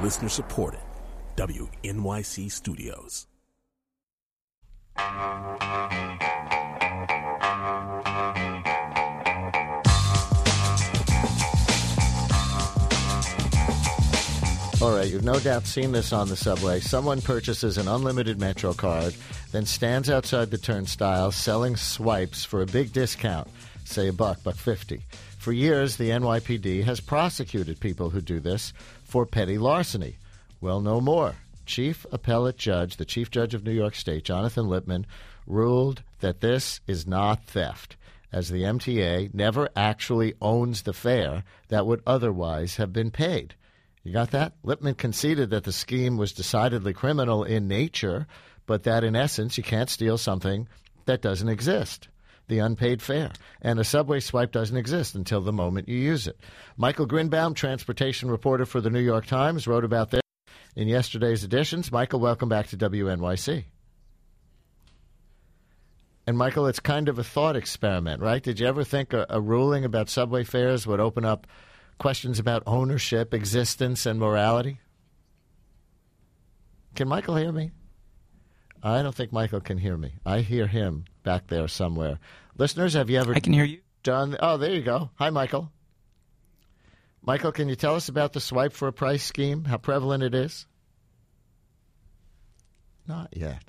Listener supported. WNYC Studios. All right, you've no doubt seen this on the subway. Someone purchases an unlimited Metro card, then stands outside the turnstile selling swipes for a big discount, say $1.50. For years, the NYPD has prosecuted people who do this for petty larceny. Well, no more. Chief Appellate Judge, the Chief Judge of New York State, Jonathan Lippman, ruled that this is not theft, as the MTA never actually owns the fare that would otherwise have been paid. You got that? Lippman conceded that the scheme was decidedly criminal in nature, but that in essence you can't steal something that doesn't exist, the unpaid fare. And a subway swipe doesn't exist until the moment you use it. Michael Grinbaum, transportation reporter for the New York Times, wrote about this in yesterday's editions. Michael, welcome back to WNYC. And, Michael, it's kind of a thought experiment, right? Did you ever think a ruling about subway fares would open up questions about ownership, existence, and morality? Can Michael hear me? I don't think Michael can hear me. I hear him back there somewhere. Listeners, have you ever... I can hear you. Done? Oh, there you go. Hi, Michael. Michael, can you tell us about the swipe for a price scheme, how prevalent it is? Not yet.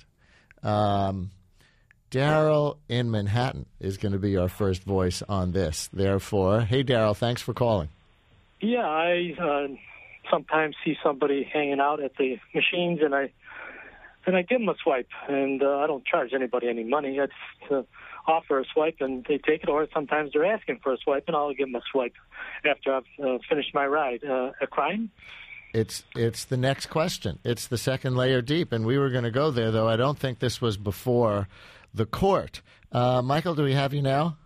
Daryl in Manhattan is going to be our first voice on this. Therefore, hey, Daryl, thanks for calling. Yeah, I sometimes see somebody hanging out at the machines, and I give them a swipe, and I don't charge anybody any money. I just offer a swipe, and they take it, or sometimes they're asking for a swipe, and I'll give them a swipe after I've finished my ride. A crime? It's the next question. It's the second layer deep, and we were going to go there, though I don't think this was before the court. Michael, do we have you now?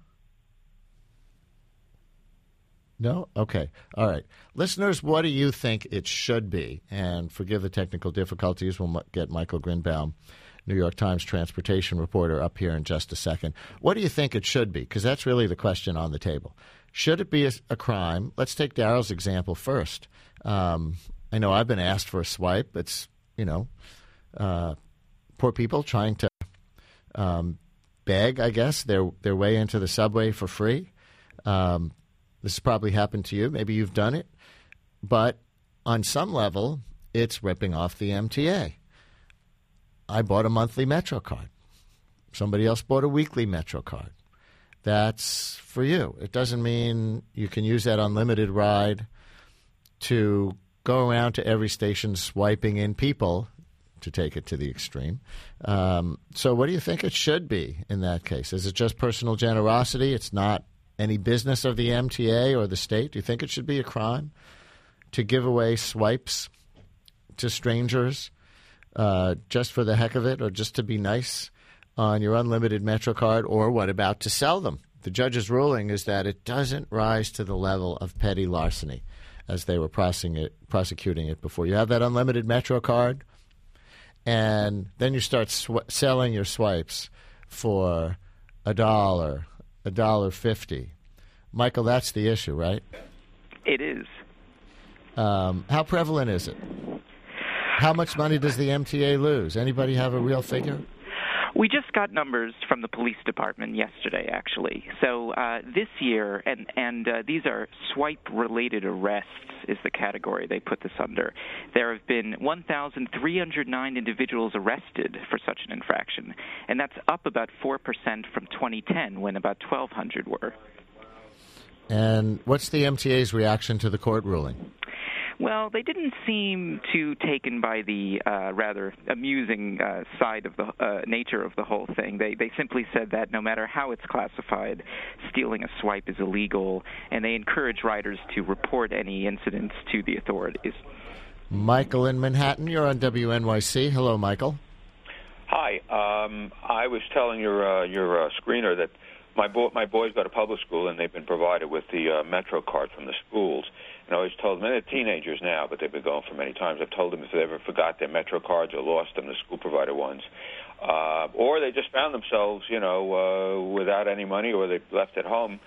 No? Okay. All right. Listeners, what do you think it should be? And forgive the technical difficulties. We'll get Michael Grinbaum, New York Times transportation reporter, up here in just a second. What do you think it should be? Because that's really the question on the table. Should it be a crime? Let's take Daryl's example first. I know I've been asked for a swipe. It's, poor people trying to beg, I guess, their way into the subway for free. This has probably happened to you. Maybe you've done it. But on some level, it's ripping off the MTA. I bought a monthly Metro card. Somebody else bought a weekly Metro card. That's for you. It doesn't mean you can use that unlimited ride to go around to every station swiping in people, to take it to the extreme. So what do you think it should be in that case? Is it just personal generosity? It's not any business of the MTA or the state? Do you think it should be a crime to give away swipes to strangers just for the heck of it, or just to be nice on your unlimited Metro card? Or what about to sell them? The judge's ruling is that it doesn't rise to the level of petty larceny as they were prosecuting it before. You have that unlimited Metro card, and then you start selling your swipes for $1, $1.50. Michael, that's the issue, right? It is. How prevalent is it? How much money does the MTA lose? Anybody have a real figure? We just got numbers from the police department yesterday, actually. So this year, and these are swipe-related arrests is the category they put this under. There have been 1,309 individuals arrested for such an infraction, and that's up about 4% from 2010, when about 1,200 were. And what's the MTA's reaction to the court ruling? Well, they didn't seem too taken by the rather amusing side of the nature of the whole thing. They simply said that no matter how it's classified, stealing a swipe is illegal, and they encourage riders to report any incidents to the authorities. Michael in Manhattan, you're on WNYC. Hello, Michael. Hi. I was telling your screener that my boys go to public school, and they've been provided with the Metro card from the schools. And I always told them, they're teenagers now, but they've been going for many times. I've told them if they ever forgot their Metro cards or lost them, the school-provided ones, or they just found themselves, without any money, or they left at home,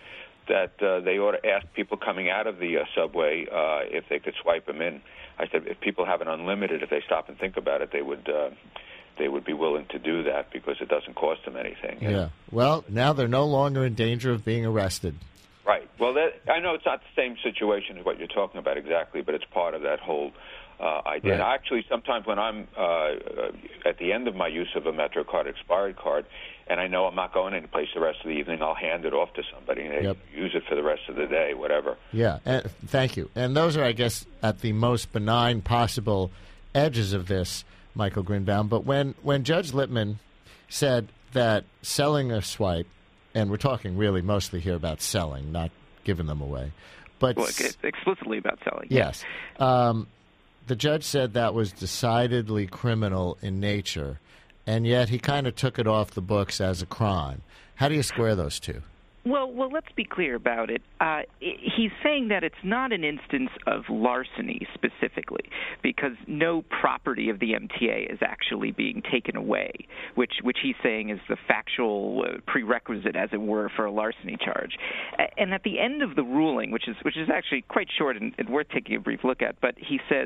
that they ought to ask people coming out of the subway if they could swipe them in. I said if people have an unlimited, if they stop and think about it, they would be willing to do that because it doesn't cost them anything. Yeah. Well, now they're no longer in danger of being arrested. Right. Well, I know it's not the same situation as what you're talking about exactly, but it's part of that whole idea. Right. And actually, sometimes when I'm at the end of my use of a MetroCard expired card, and I know I'm not going any place the rest of the evening, I'll hand it off to somebody and they use it for the rest of the day, whatever. Yeah. Thank you. And those are, I guess, at the most benign possible edges of this, Michael Greenbaum. But when Judge Lippman said that selling a swipe, and we're talking really mostly here about selling, not giving them away. But explicitly about selling. Yes. The judge said that was decidedly criminal in nature, and yet he kind of took it off the books as a crime. How do you square those two? Well, let's be clear about it. He's saying that it's not an instance of larceny specifically, because no property of the MTA is actually being taken away, which he's saying is the factual prerequisite, as it were, for a larceny charge. And at the end of the ruling, which is actually quite short and worth taking a brief look at, but he says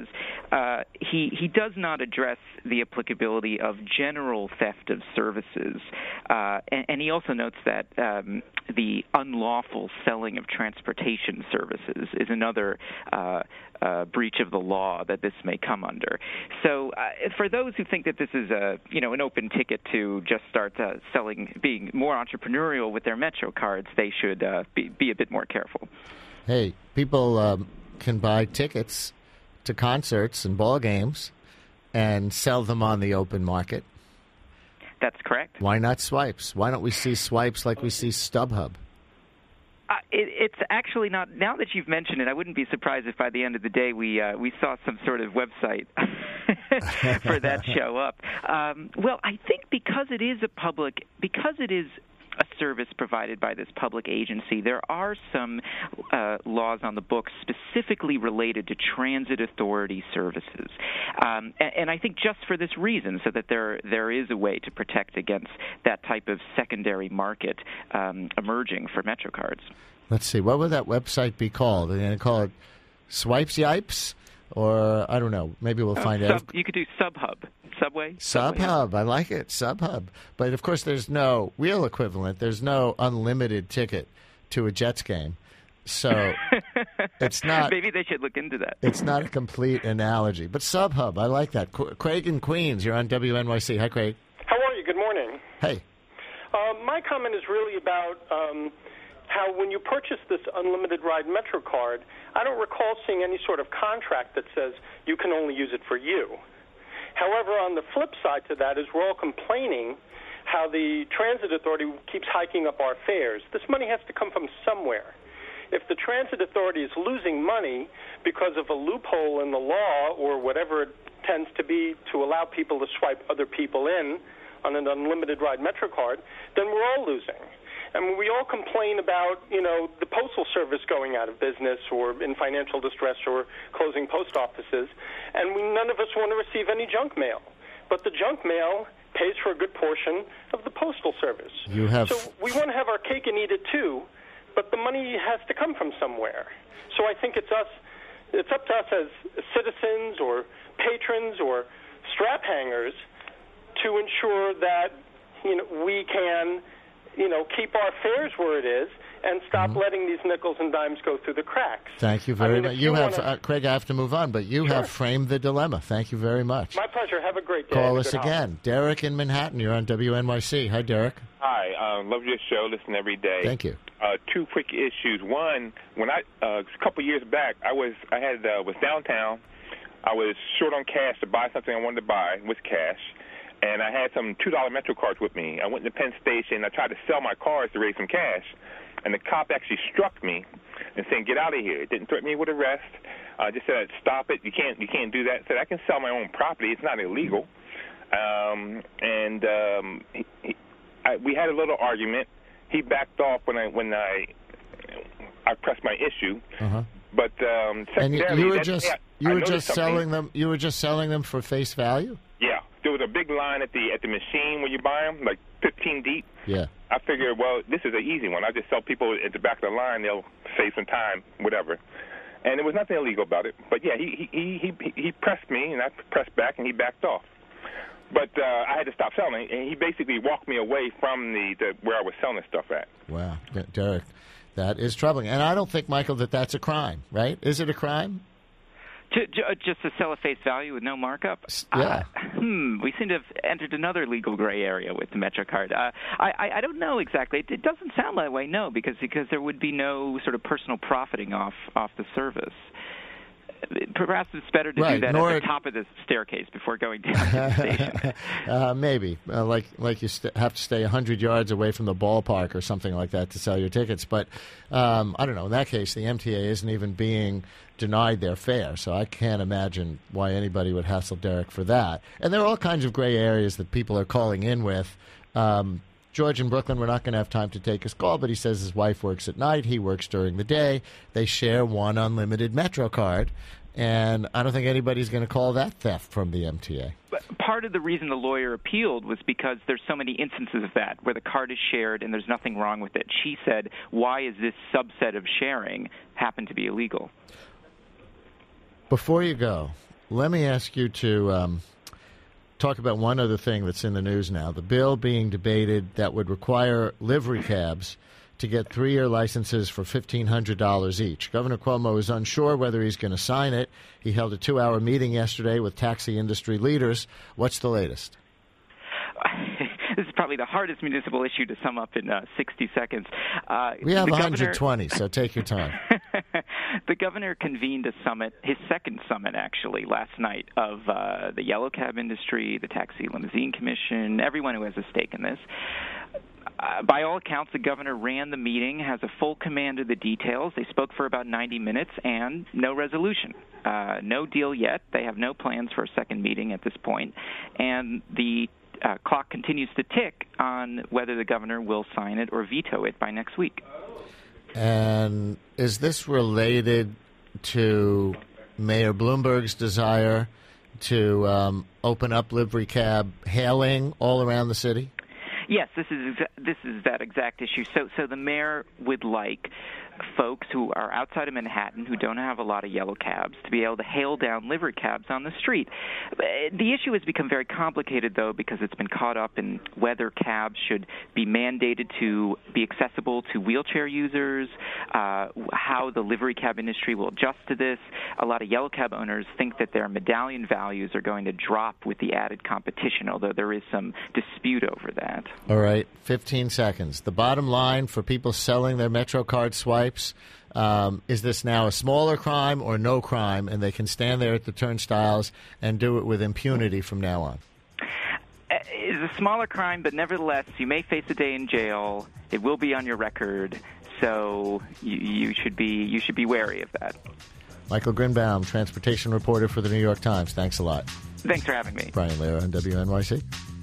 he does not address the applicability of general theft of services, and he also notes that the unlawful selling of transportation services is another breach of the law that this may come under. So for those who think that this is an open ticket to just start being more entrepreneurial with their Metro cards, they should be a bit more careful. Hey, people can buy tickets to concerts and ball games and sell them on the open market. That's correct. Why not swipes? Why don't we see swipes like we see StubHub? It's actually not. Now that you've mentioned it, I wouldn't be surprised if by the end of the day we saw some sort of website for that show up. Well, I think because it is a service provided by this public agency, there are some laws on the books specifically related to transit authority services. And I think just for this reason, so that there is a way to protect against that type of secondary market emerging for MetroCards. Let's see. What would that website be called? Are they going to call it Swipes Yipes? Or, I don't know. Maybe we'll find out. You could do SubHub. Subway? SubHub. I like it. SubHub. But, of course, there's no real equivalent. There's no unlimited ticket to a Jets game. So it's not. Maybe they should look into that. It's not a complete analogy. But SubHub, I like that. Craig in Queens, you're on WNYC. Hi, Craig. How are you? Good morning. Hey. My comment is really about how when you purchase this unlimited ride Metro card, I don't recall seeing any sort of contract that says you can only use it for you. However, on the flip side to that is we're all complaining how the transit authority keeps hiking up our fares. This money has to come from somewhere. If the transit authority is losing money because of a loophole in the law or whatever it tends to be to allow people to swipe other people in on an unlimited ride Metro card, then we're all losing. And we all complain about, the Postal Service going out of business or in financial distress or closing post offices, and none of us want to receive any junk mail. But the junk mail pays for a good portion of the Postal Service. So we want to have our cake and eat it too, but the money has to come from somewhere. So I think it's up to us as citizens or patrons or strap hangers to ensure that we can keep our fares where it is and stop letting these nickels and dimes go through the cracks. Thank you very much. Craig, I have to move on, but you have framed the dilemma. Thank you very much. My pleasure. Have a great day. Call us again. Derek in Manhattan. You're on WNYC. Hi, Derek. Hi. Love your show. Listen every day. Thank you. Two quick issues. One, when a couple years back, I was downtown. I was short on cash to buy something I wanted to buy with cash. And I had some $2 Metro cards with me. I went to Penn Station. I tried to sell my cards to raise some cash, and the cop actually struck me and said, "Get out of here." It didn't threaten me with arrest. Just said, "Stop it. You can't do that." Said, "I can sell my own property. It's not illegal." We had a little argument. He backed off when I pressed my issue. Uh-huh. But secondarily, you were just selling them. You were just selling them for face value. Yeah. There was a big in line at the machine when you buy them, like 15 deep. Yeah. I figured, well, this is an easy one. I just tell people at the back of the line, they'll save some time, whatever. And there was nothing illegal about it. But, yeah, he pressed me, and I pressed back, and he backed off. But I had to stop selling, and he basically walked me away from the where I was selling stuff at. Wow. Derek, that is troubling. And I don't think, Michael, that that's a crime, right? Is it a crime? Just to sell at face value with no markup? Yeah. We seem to have entered another legal gray area with the MetroCard. I don't know exactly. It doesn't sound that way, no, because there would be no sort of personal profiting off the service. Perhaps it's better to do that at the top of the staircase before going down to the station. Maybe. Like you have to stay 100 yards away from the ballpark or something like that to sell your tickets. But I don't know. In that case, the MTA isn't even being denied their fare, so I can't imagine why anybody would hassle Derek for that. And there are all kinds of gray areas that people are calling in with. George in Brooklyn, we're not going to have time to take his call, but he says his wife works at night. He works during the day. They share one unlimited MetroCard, and I don't think anybody's going to call that theft from the MTA. But part of the reason the lawyer appealed was because there's so many instances of that where the card is shared and there's nothing wrong with it. She said, why is this subset of sharing happen to be illegal? Before you go, let me ask you to talk about one other thing that's in the news now. The bill being debated that would require livery cabs to get 3-year licenses for $1,500 each. Governor Cuomo is unsure whether he's going to sign it. He held a 2-hour meeting yesterday with taxi industry leaders. What's the latest? This is probably the hardest municipal issue to sum up in 60 seconds. We have 120, so take your time. The governor convened a summit, his second summit, actually, last night, of the yellow cab industry, the Taxi Limousine Commission, everyone who has a stake in this. By all accounts, the governor ran the meeting, has a full command of the details. They spoke for about 90 minutes, and no resolution. No deal yet. They have no plans for a second meeting at this point. And the clock continues to tick on whether the governor will sign it or veto it by next week. And is this related to Mayor Bloomberg's desire to open up livery cab hailing all around the city? Yes, this is that exact issue. So the mayor would like folks who are outside of Manhattan who don't have a lot of yellow cabs to be able to hail down livery cabs on the street. The issue has become very complicated, though, because it's been caught up in whether cabs should be mandated to be accessible to wheelchair users, how the livery cab industry will adjust to this. A lot of yellow cab owners think that their medallion values are going to drop with the added competition, although there is some dispute over that. All right, 15 seconds. The bottom line for people selling their MetroCard swipes, is this now a smaller crime or no crime, and they can stand there at the turnstiles and do it with impunity from now on? It's a smaller crime, but nevertheless, you may face a day in jail. It will be on your record, so you should be wary of that. Michael Grinbaum, transportation reporter for the New York Times. Thanks a lot. Thanks for having me. Brian Lehrer on WNYC.